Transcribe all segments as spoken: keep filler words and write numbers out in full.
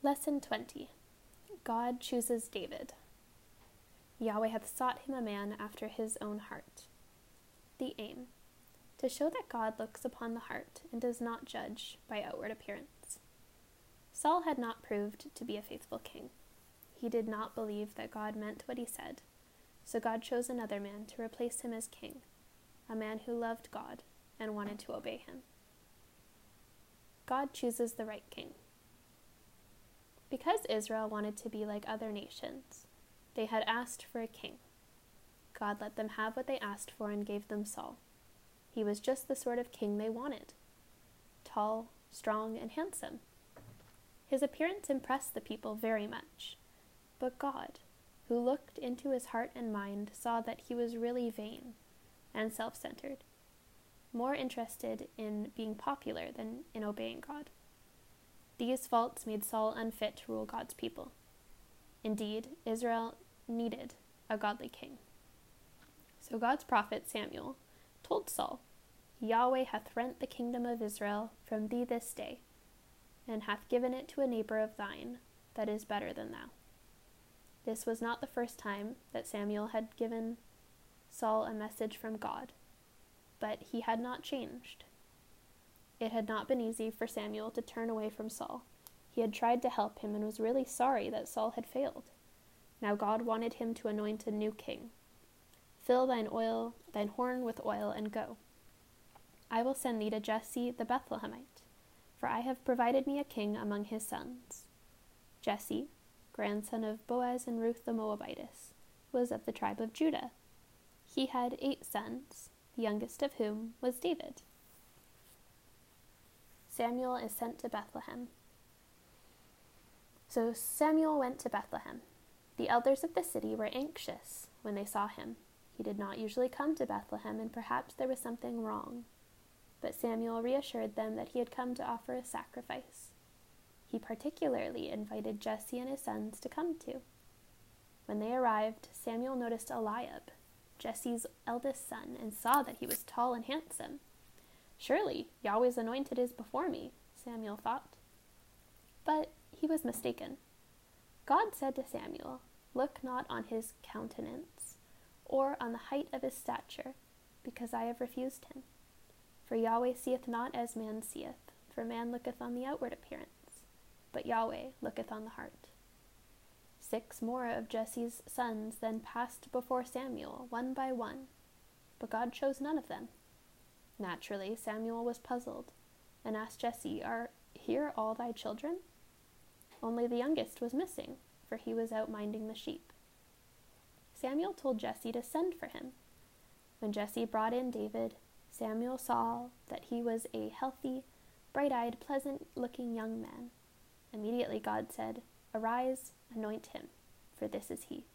Lesson twenty. God chooses David. Yahweh hath sought him a man after his own heart. The aim: to show that God looks upon the heart and does not judge by outward appearance. Saul had not proved to be a faithful king. He did not believe that God meant what he said, so God chose another man to replace him as king, a man who loved God and wanted to obey him. God chooses the right king. Because Israel wanted to be like other nations, they had asked for a king. God let them have what they asked for and gave them Saul. He was just the sort of king they wanted: tall, strong, and handsome. His appearance impressed the people very much, but God, who looked into his heart and mind, saw that he was really vain and self-centered, more interested in being popular than in obeying God. These faults made Saul unfit to rule God's people. Indeed, Israel needed a godly king. So God's prophet Samuel told Saul, "Yahweh hath rent the kingdom of Israel from thee this day, and hath given it to a neighbor of thine that is better than thou." This was not the first time that Samuel had given Saul a message from God, but he had not changed. It had not been easy for Samuel to turn away from Saul. He had tried to help him and was really sorry that Saul had failed. Now God wanted him to anoint a new king. "Fill thine oil, thine horn with oil, and go. I will send thee to Jesse the Bethlehemite, for I have provided me a king among his sons." Jesse, grandson of Boaz and Ruth the Moabitess, was of the tribe of Judah. He had eight sons, the youngest of whom was David. Samuel is sent to Bethlehem. So Samuel went to Bethlehem. The elders of the city were anxious when they saw him. He did not usually come to Bethlehem, and perhaps there was something wrong. But Samuel reassured them that he had come to offer a sacrifice. He particularly invited Jesse and his sons to come too. When they arrived, Samuel noticed Eliab, Jesse's eldest son, and saw that he was tall and handsome. "Surely Yahweh's anointed is before me," Samuel thought. But he was mistaken. God said to Samuel, "Look not on his countenance, or on the height of his stature, because I have refused him. For Yahweh seeth not as man seeth, for man looketh on the outward appearance, but Yahweh looketh on the heart." Six more of Jesse's sons then passed before Samuel, one by one, but God chose none of them. Naturally, Samuel was puzzled, and asked Jesse, "Are here all thy children?" Only the youngest was missing, for he was out minding the sheep. Samuel told Jesse to send for him. When Jesse brought in David, Samuel saw that he was a healthy, bright-eyed, pleasant-looking young man. Immediately God said, "Arise, anoint him, for this is he."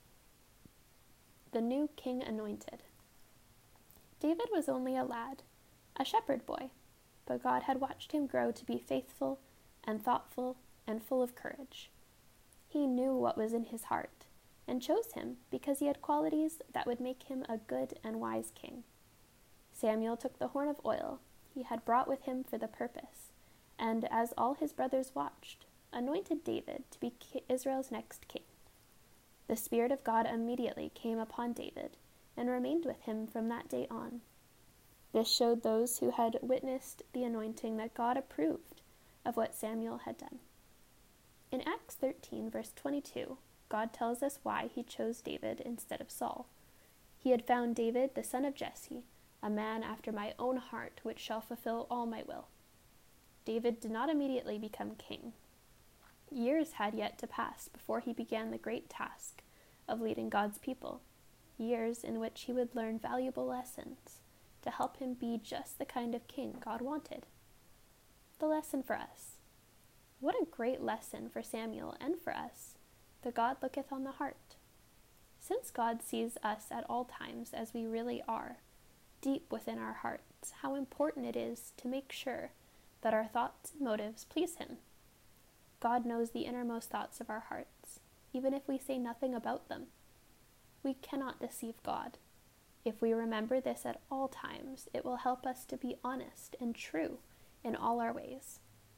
The new king anointed. David was only a lad, a shepherd boy, but God had watched him grow to be faithful and thoughtful and full of courage. He knew what was in his heart, and chose him because he had qualities that would make him a good and wise king. Samuel took the horn of oil he had brought with him for the purpose, and as all his brothers watched, anointed David to be Israel's next king. The Spirit of God immediately came upon David, and remained with him from that day on. This showed those who had witnessed the anointing that God approved of what Samuel had done. In Acts thirteen, verse twenty-two, God tells us why he chose David instead of Saul. "He had found David, the son of Jesse, a man after my own heart, which shall fulfill all my will." David did not immediately become king. Years had yet to pass before he began the great task of leading God's people. Years in which he would learn valuable lessons to help him be just the kind of king God wanted. The lesson for us. What a great lesson for Samuel and for us, that God looketh on the heart. Since God sees us at all times as we really are, deep within our hearts, how important it is to make sure that our thoughts and motives please him. God knows the innermost thoughts of our hearts, even if we say nothing about them. We cannot deceive God. If we remember this at all times, it will help us to be honest and true in all our ways.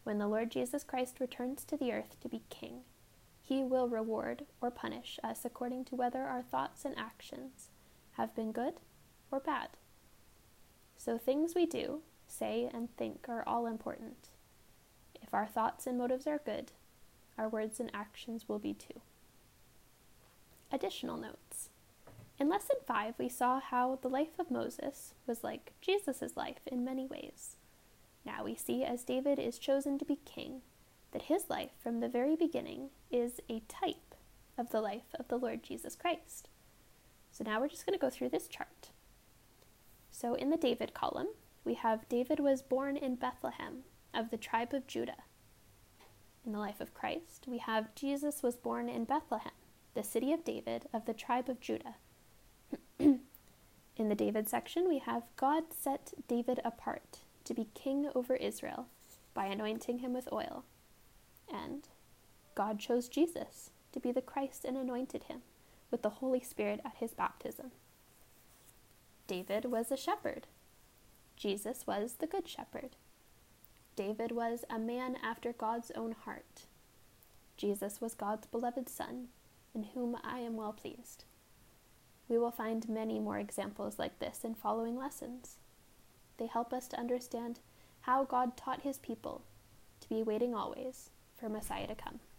when the Lord Jesus Christ returns to the earth to be king, he will reward or punish us according to whether our thoughts and actions have been good or bad. So things we do, say, and think are all important. If our thoughts and motives are good, our words and actions will be too. Additional notes. In Lesson five, we saw how the life of Moses was like Jesus' life in many ways. Now we see, as David is chosen to be king, that his life from the very beginning is a type of the life of the Lord Jesus Christ. So now we're just going to go through this chart. So in the David column, we have David was born in Bethlehem of the tribe of Judah. In the life of Christ, we have Jesus was born in Bethlehem, the city of David of the tribe of Judah. In the David section, we have God set David apart to be king over Israel by anointing him with oil. And God chose Jesus to be the Christ and anointed him with the Holy Spirit at his baptism. David was a shepherd. Jesus was the Good Shepherd. David was a man after God's own heart. Jesus was God's beloved Son, in whom I am well pleased. We will find many more examples like this in following lessons. They help us to understand how God taught his people to be waiting always for Messiah to come.